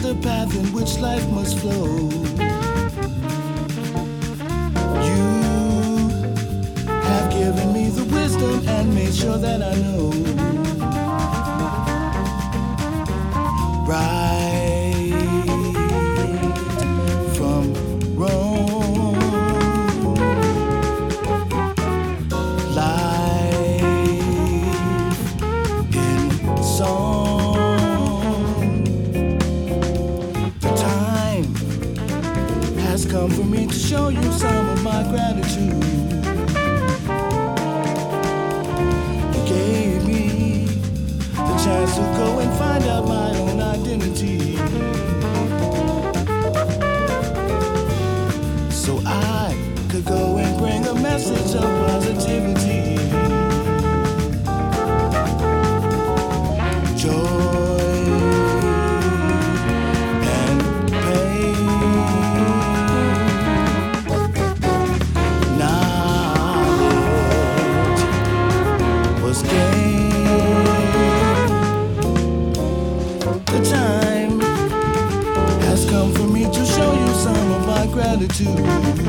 the path in which life must flow. You have given me the wisdom and made sure that I know right from wrong. Life in song. The time has come for me to show you some of my gratitude. You gave me the chance to go and find out my own identity, so I could go and bring a message of positivity, joy and pain, knowledge was gained. The time has come for me to show you some of my gratitude.